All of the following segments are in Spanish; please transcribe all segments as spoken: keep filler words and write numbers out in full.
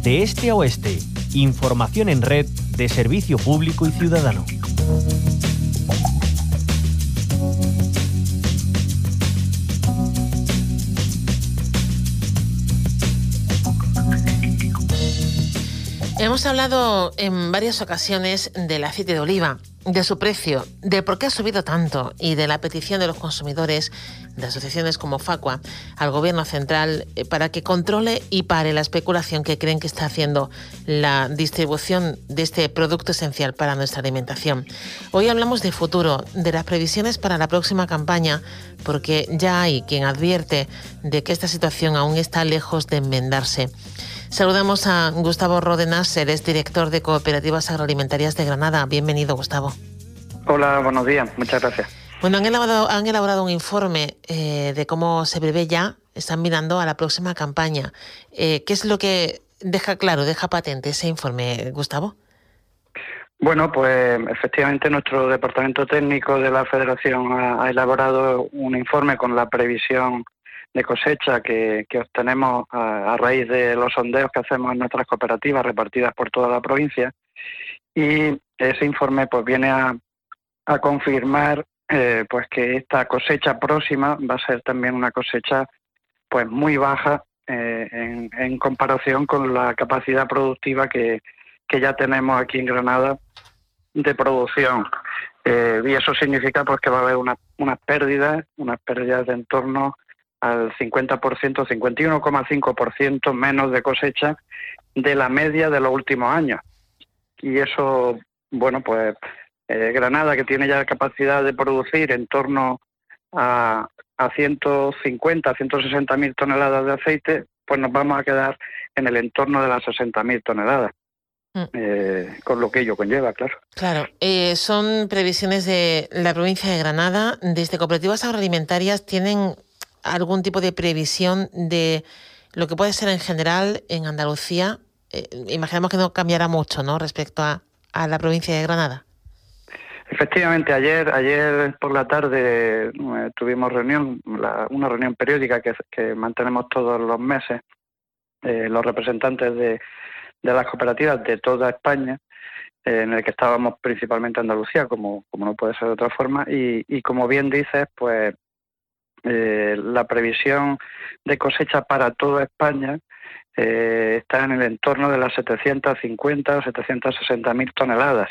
de este a oeste. Información en red de servicio público y ciudadano. Hemos hablado en varias ocasiones del aceite de oliva, de su precio, de por qué ha subido tanto y de la petición de los consumidores, de asociaciones como Facua, al Gobierno central para que controle y pare la especulación que creen que está haciendo la distribución de este producto esencial para nuestra alimentación. Hoy hablamos de futuro, de las previsiones para la próxima campaña, porque ya hay quien advierte de que esta situación aún está lejos de enmendarse. Saludamos a Gustavo Rodenas, él es director de Cooperativas Agroalimentarias de Granada. Bienvenido, Gustavo. Hola, buenos días. Muchas gracias. Bueno, han elaborado, han elaborado un informe eh, de cómo se prevé ya, están mirando a la próxima campaña. Eh, ¿Qué es lo que deja claro, deja patente ese informe, Gustavo? Bueno, pues efectivamente nuestro departamento técnico de la Federación ha, ha elaborado un informe con la previsión de cosecha que, que obtenemos a, a raíz de los sondeos que hacemos en nuestras cooperativas repartidas por toda la provincia, y ese informe pues viene a, a confirmar eh, pues que esta cosecha próxima va a ser también una cosecha pues muy baja eh, en, en comparación con la capacidad productiva que, que ya tenemos aquí en Granada de producción. Eh, y eso significa pues que va a haber una, unas pérdidas, unas pérdidas de en torno al cincuenta por ciento, cincuenta y uno coma cinco por ciento menos de cosecha de la media de los últimos años. Y eso, bueno, pues eh, Granada, que tiene ya capacidad de producir en torno a, a ciento cincuenta, ciento sesenta mil toneladas de aceite, pues nos vamos a quedar en el entorno de las sesenta mil toneladas. Mm. Eh, con lo que ello conlleva, claro. Claro, eh, son previsiones de la provincia de Granada. Desde Cooperativas Agroalimentarias, ¿tienen algún tipo de previsión de lo que puede ser en general en Andalucía? Eh, imaginamos que no cambiará mucho, ¿no?, respecto a, a la provincia de Granada. Efectivamente, ayer ayer por la tarde eh, tuvimos reunión, la, una reunión periódica que, que mantenemos todos los meses, eh, los representantes de, de las cooperativas de toda España, eh, en el que estábamos principalmente Andalucía, como, como no puede ser de otra forma, y, y como bien dices, pues Eh, la previsión de cosecha para toda España eh, está en el entorno de las setecientas cincuenta o setecientas sesenta mil toneladas.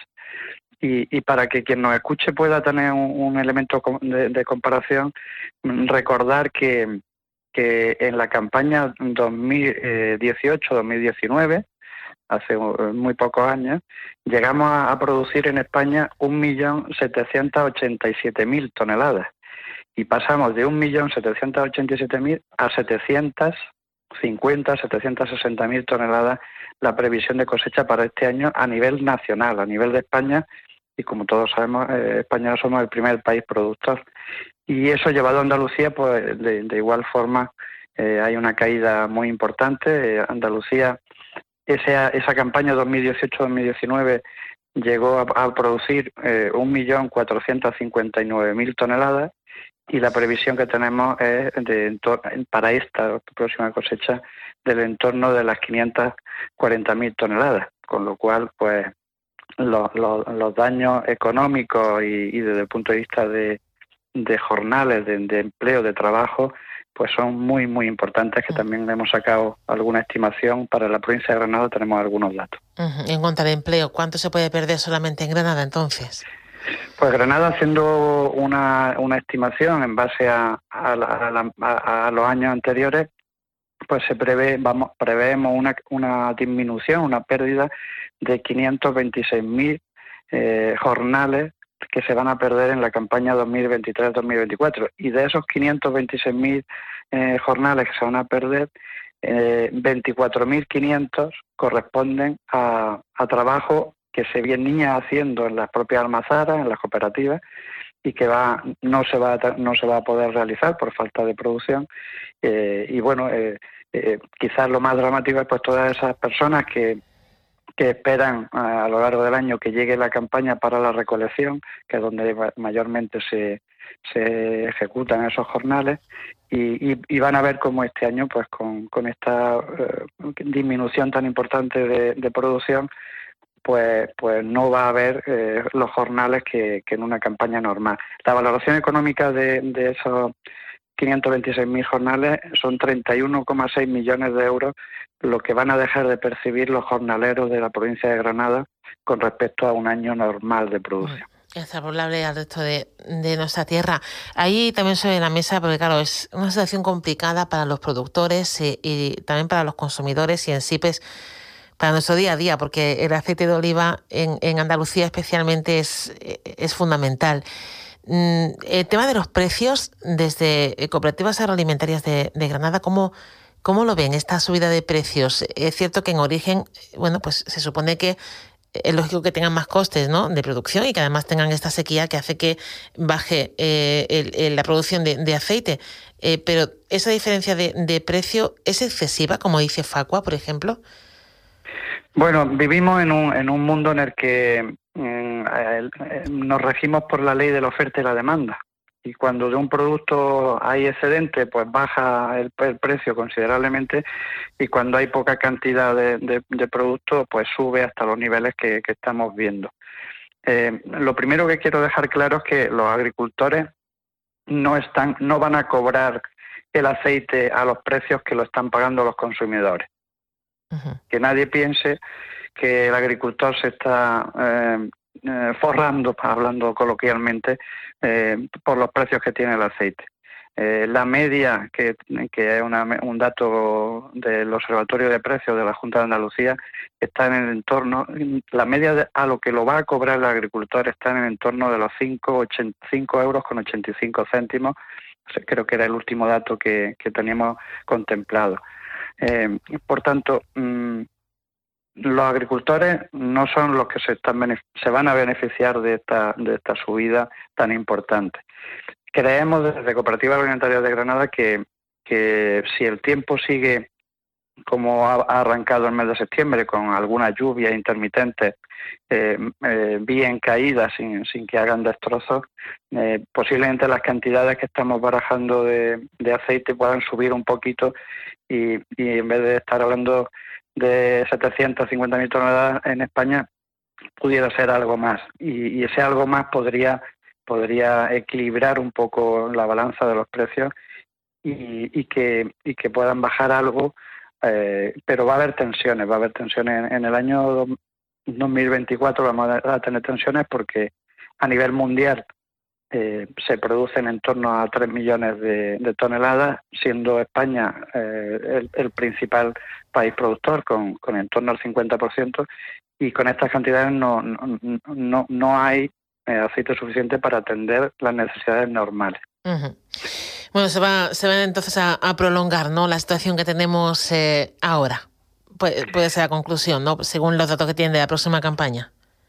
Y, y para que quien nos escuche pueda tener un, un elemento de, de comparación, recordar que, que en la campaña dos mil dieciocho dos mil diecinueve, hace muy pocos años, llegamos a, a producir en España un millón setecientas ochenta y siete mil toneladas. Y pasamos de un millón setecientos ochenta y siete mil a setecientas cincuenta, setecientas sesenta mil toneladas la previsión de cosecha para este año a nivel nacional, a nivel de España, y como todos sabemos, eh, España somos el primer país productor. Y eso llevado a Andalucía, pues de, de igual forma eh, hay una caída muy importante. Eh, Andalucía, esa, esa campaña dos mil dieciocho dos mil diecinueve llegó a, a producir eh, un millón cuatrocientas cincuenta y nueve mil toneladas, y la previsión que tenemos es de, para esta próxima cosecha del entorno de las quinientas cuarenta mil toneladas, con lo cual pues los, los, los daños económicos y, y desde el punto de vista de, de jornales, de, de empleo, de trabajo, pues son muy muy importantes, que también hemos sacado alguna estimación. Para la provincia de Granada tenemos algunos datos. Uh-huh. En cuanto al empleo, ¿cuánto se puede perder solamente en Granada entonces? Pues Granada, haciendo una, una estimación en base a, a, la, a, la, a, a los años anteriores, pues se prevé, vamos, preveemos una, una disminución, una pérdida de quinientos veintiséis mil eh, jornales que se van a perder en la campaña dos mil veintitrés dos mil veinticuatro. Y de esos quinientos veintiséis mil eh, jornales que se van a perder, eh, veinticuatro mil quinientos corresponden a, a trabajo que se venía haciendo en las propias almazaras, en las cooperativas, y que va no se va a, no se va a poder realizar por falta de producción. Eh, y bueno, eh, eh, quizás lo más dramático es pues todas esas personas que que esperan a, a lo largo del año que llegue la campaña para la recolección, que es donde mayormente se se ejecutan esos jornales y, y, y van a ver cómo este año, pues con, con esta eh, disminución tan importante de, de producción, pues pues no va a haber eh, los jornales que, que en una campaña normal. La valoración económica de, de esos quinientos veintiséis mil jornales son treinta y uno coma seis millones de euros lo que van a dejar de percibir los jornaleros de la provincia de Granada con respecto a un año normal de producción. Extrapolable al resto de, de nuestra tierra. Ahí también sobre la mesa, porque claro, es una situación complicada para los productores y, y también para los consumidores y en sí pues para nuestro día a día, porque el aceite de oliva en, en Andalucía especialmente es, es fundamental. El tema de los precios desde Cooperativas Agroalimentarias de, de Granada, ¿cómo, ¿cómo lo ven esta subida de precios? Es cierto que en origen, bueno, pues se supone que es lógico que tengan más costes, ¿no?, de producción y que además tengan esta sequía que hace que baje eh, el, el, la producción de, de aceite. Eh, pero esa diferencia de, de precio es excesiva, como dice Facua, por ejemplo. Bueno, vivimos en un, en un mundo en el que eh, nos regimos por la ley de la oferta y la demanda. Y cuando de un producto hay excedente, pues baja el, el precio considerablemente, y cuando hay poca cantidad de, de, de producto, pues sube hasta los niveles que, que estamos viendo. Eh, lo primero que quiero dejar claro es que los agricultores no están, no van a cobrar el aceite a los precios que lo están pagando los consumidores. Uh-huh. Que nadie piense que el agricultor se está eh, eh, forrando, hablando coloquialmente, eh, por los precios que tiene el aceite. Eh, la media, que, que es una, un dato del Observatorio de Precios de la Junta de Andalucía, está en el entorno, la media de, a lo que lo va a cobrar el agricultor está en el entorno de los cinco euros con ochenta y cinco céntimos, creo que era el último dato que, que teníamos contemplado. Eh, por tanto, mmm, los agricultores no son los que se están se van a beneficiar de esta de esta subida tan importante. Creemos desde Cooperativas Agroalimentarias de Granada que, que si el tiempo sigue como ha, ha arrancado el mes de septiembre, con algunas lluvias intermitentes, eh, eh, bien caídas sin, sin que hagan destrozos, eh, posiblemente las cantidades que estamos barajando de, de aceite puedan subir un poquito y, y en vez de estar hablando de setecientas cincuenta mil toneladas en España, pudiera ser algo más. Y, y ese algo más podría, podría equilibrar un poco la balanza de los precios y, y, que, y que puedan bajar algo. Eh, pero va a haber tensiones, va a haber tensiones en, en el año dos mil veinticuatro, vamos a tener tensiones porque a nivel mundial eh, se producen en torno a tres millones de, de toneladas, siendo España eh, el, el principal país productor con, con en torno al cincuenta por ciento, y con estas cantidades no, no, no, no hay eh, aceite suficiente para atender las necesidades normales. Uh-huh. Bueno, se va, se va entonces a, a prolongar, ¿no?, la situación que tenemos eh, ahora. Puede, puede ser la conclusión, ¿no?, según los datos que tienen de la próxima campaña.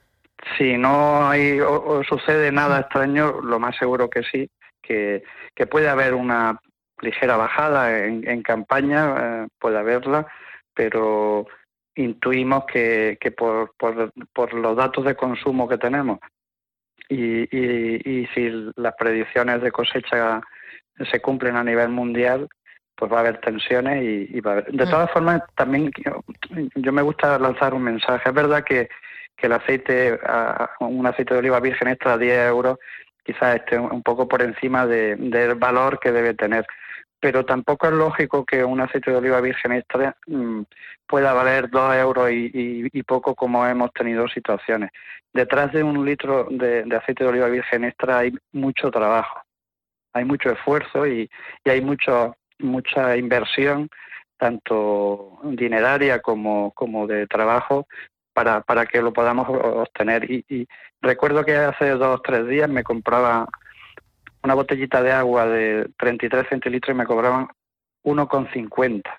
Si no hay o, o sucede nada extraño, lo más seguro que sí, que, que puede haber una ligera bajada en, en campaña, eh, puede haberla, pero intuimos que, que por, por, por los datos de consumo que tenemos y, y, y si las predicciones de cosecha se cumplen a nivel mundial, pues va a haber tensiones y, y va a haber... De todas formas, también yo, yo me gusta lanzar un mensaje. Es verdad que, que el aceite, un aceite de oliva virgen extra a diez euros, quizás esté un poco por encima de, del valor que debe tener. Pero tampoco es lógico que un aceite de oliva virgen extra mmm, pueda valer dos euros y, y, y poco, como hemos tenido situaciones. Detrás de un litro de, de aceite de oliva virgen extra hay mucho trabajo, hay mucho esfuerzo y, y hay mucho, mucha inversión, tanto dineraria como, como de trabajo, para, para que lo podamos obtener. Y, y recuerdo que hace dos o tres días me compraba una botellita de agua de treinta y tres centilitros y me cobraban uno con cincuenta.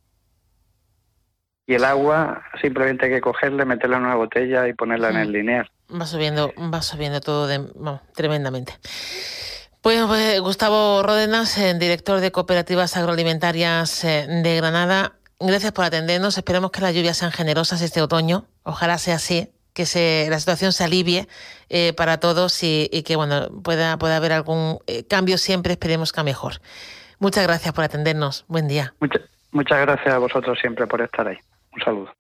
Y el agua simplemente hay que cogerla, meterla en una botella y ponerla sí. en el lineal. Va subiendo, va subiendo todo de, bueno, tremendamente. Pues, pues Gustavo Ródenas, eh, director de Cooperativas Agroalimentarias eh, de Granada, gracias por atendernos. Esperemos que las lluvias sean generosas este otoño. Ojalá sea así, que que se, la situación se alivie eh, para todos y, y que bueno pueda, pueda haber algún eh, cambio siempre, esperemos que a mejor. Muchas gracias por atendernos. Buen día. Muchas, muchas gracias a vosotros siempre por estar ahí. Un saludo.